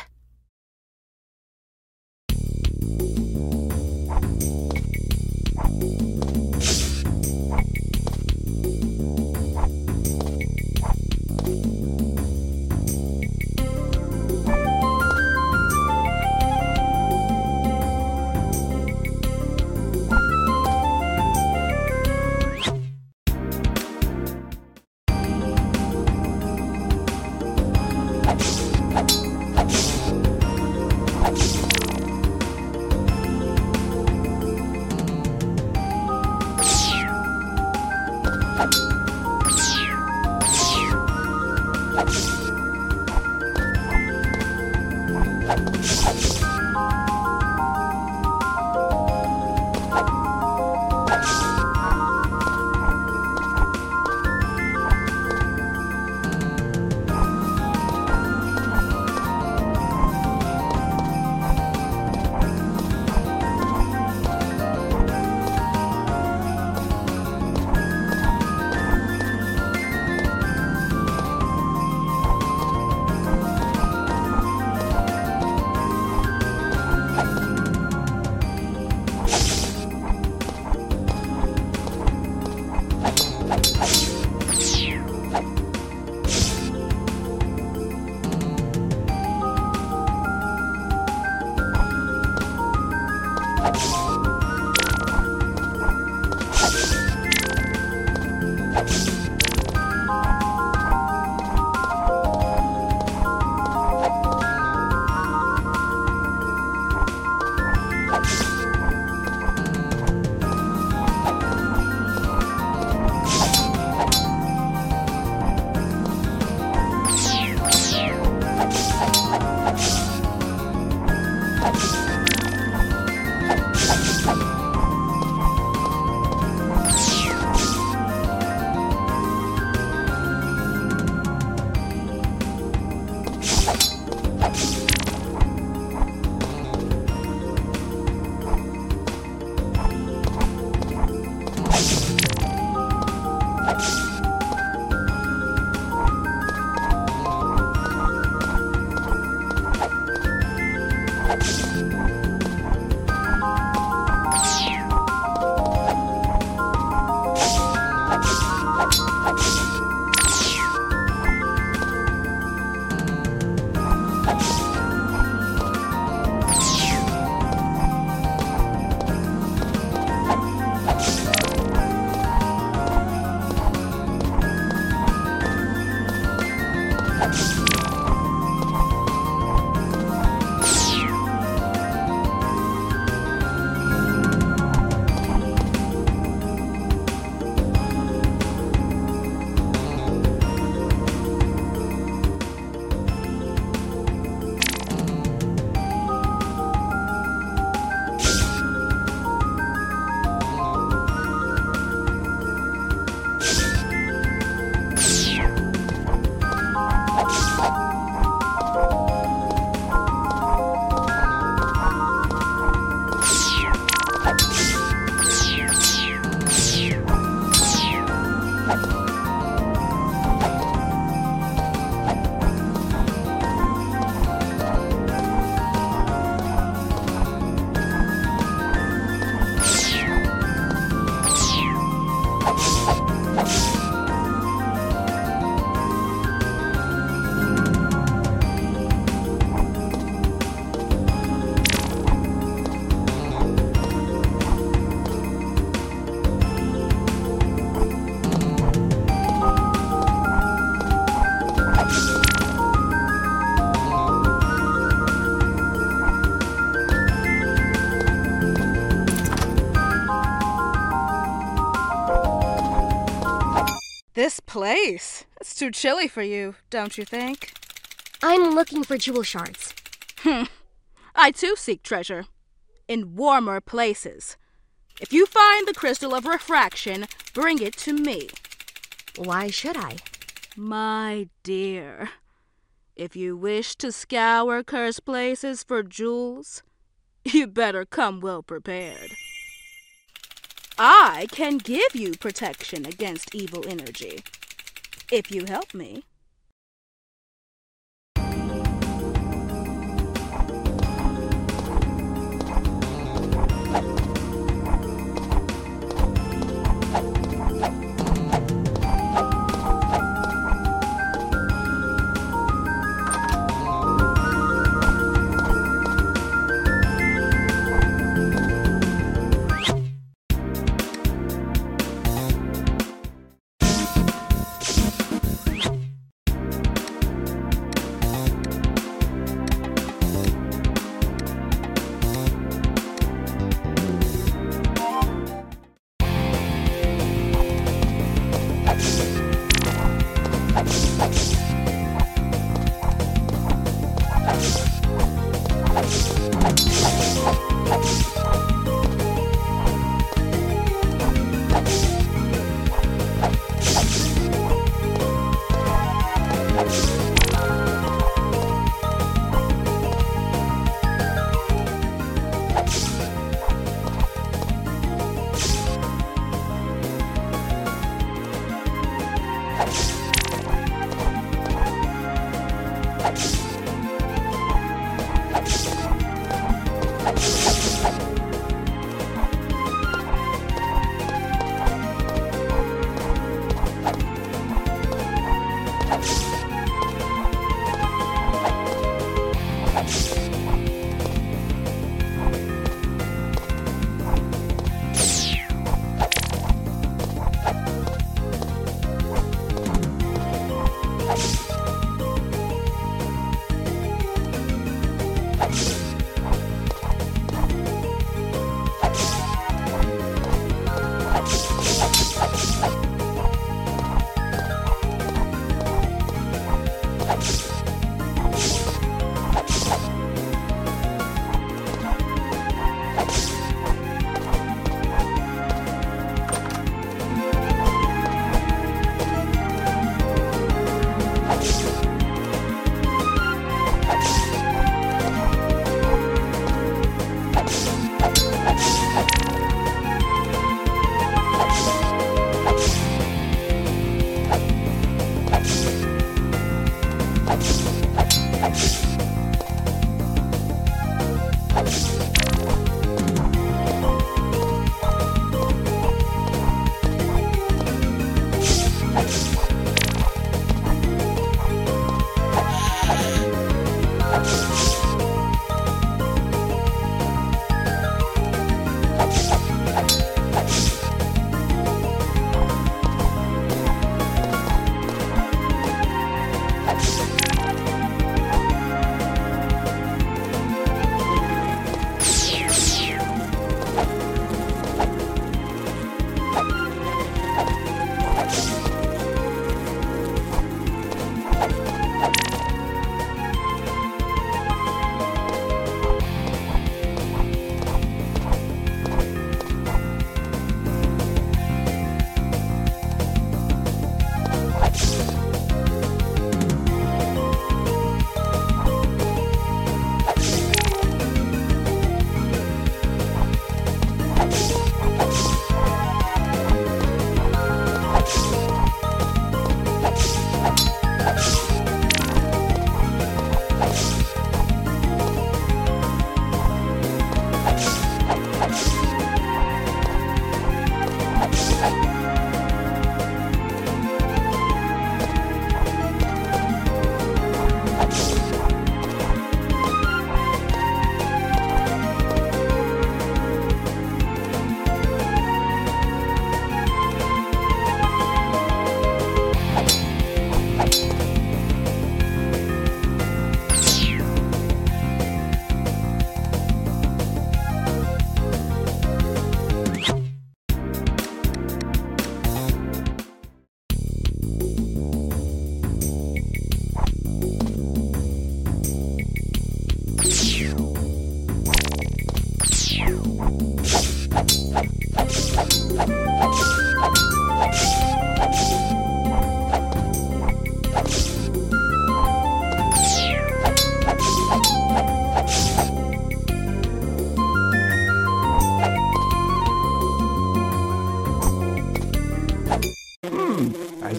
This place? It's too chilly for you, don't you think? I'm looking for jewel shards. Hmm. I too seek treasure. In warmer places. If you find the crystal of refraction, bring it to me. Why should I? My dear, if you wish to scour cursed places for jewels, you better come well prepared. I can give you protection against evil energy, if you help me.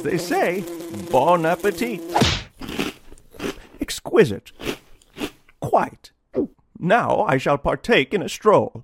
they say, bon appetit. Exquisite. Quite. Now I shall partake in a stroll.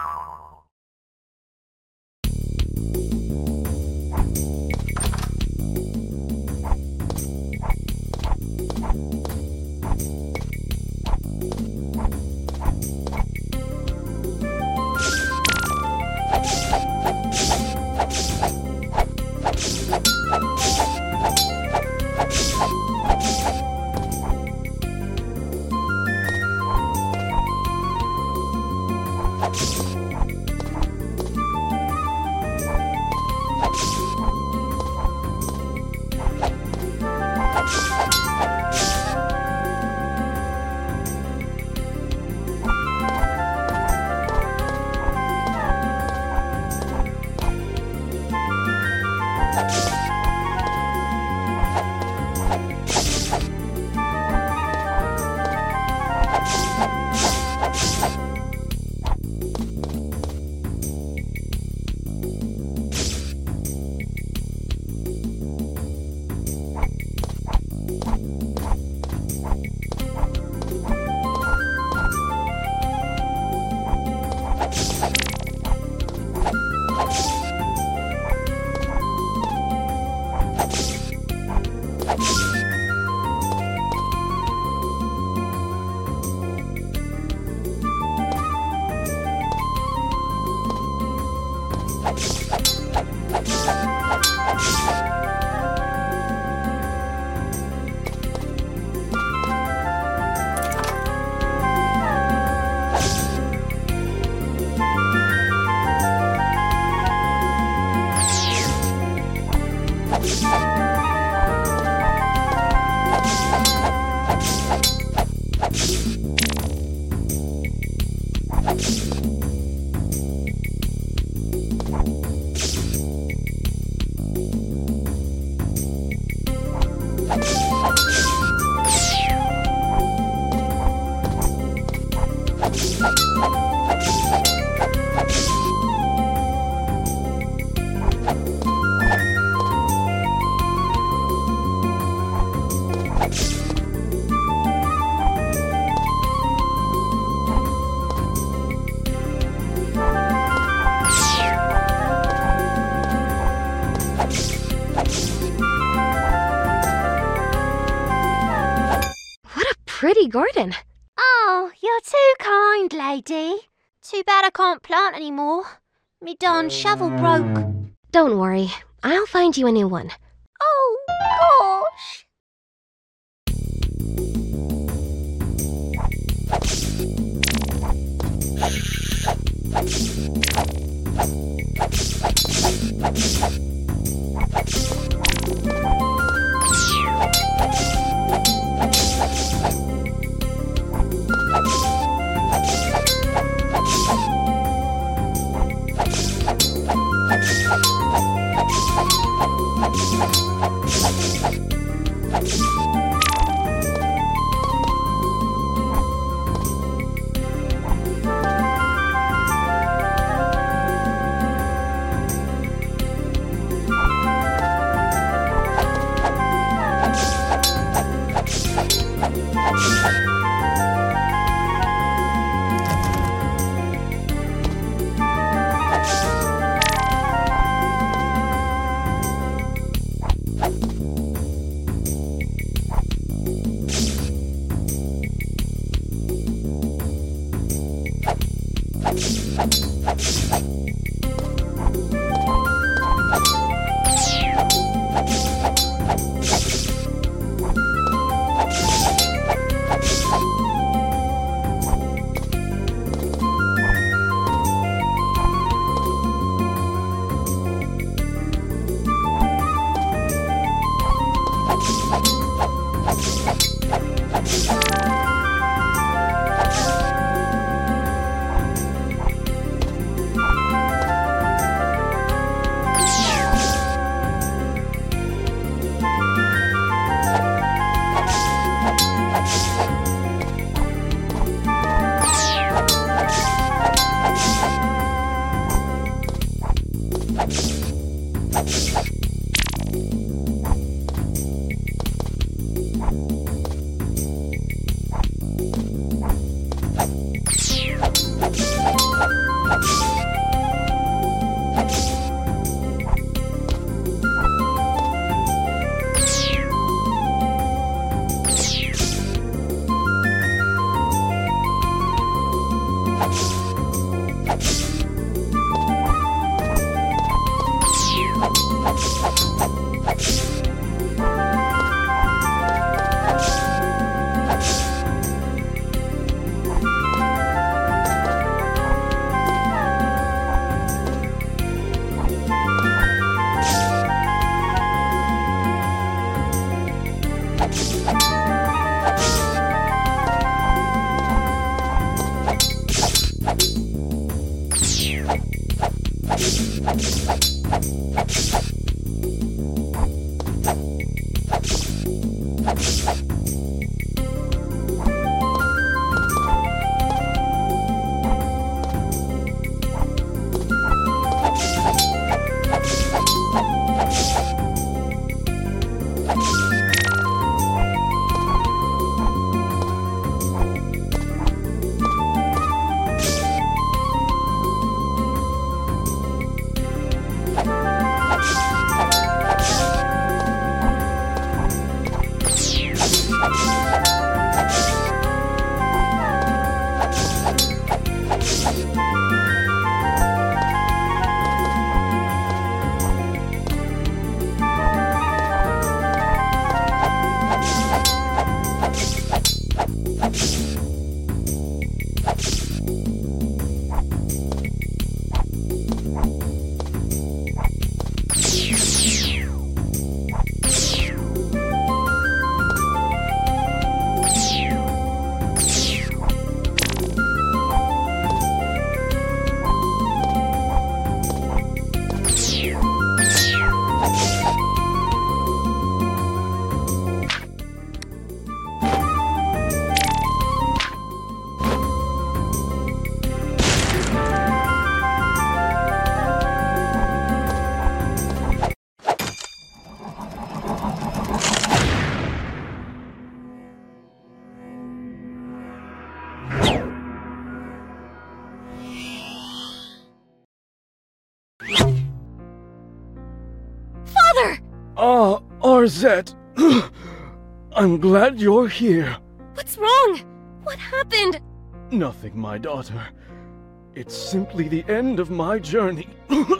Pretty garden. Oh, you're too kind, lady. Too bad I can't plant anymore. Me darn shovel broke. Don't worry, I'll find you a new one. Oh, gosh. Ah, Arzette. I'm glad you're here. What's wrong? What happened? Nothing, my daughter. It's simply the end of my journey.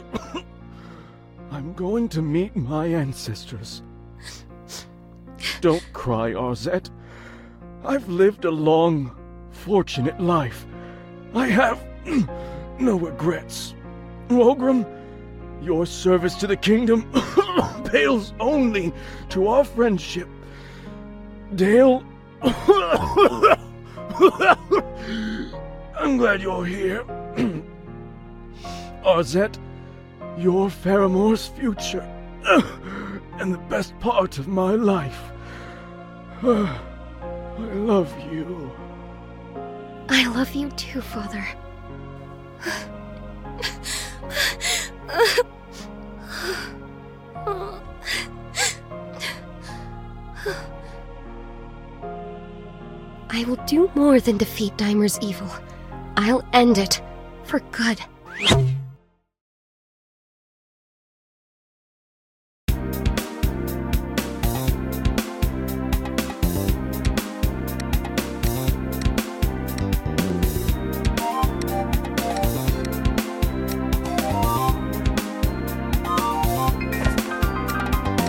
I'm going to meet my ancestors. Don't cry, Arzette. I've lived a long, fortunate life. I have no regrets. Rogram, your service to the kingdom pales only to our friendship. Dale, I'm glad you're here. Arzette, you're Faramore's future, and the best part of my life. I love you. I love you too, Father. I will do more than defeat Daimer's evil. I'll end it for good.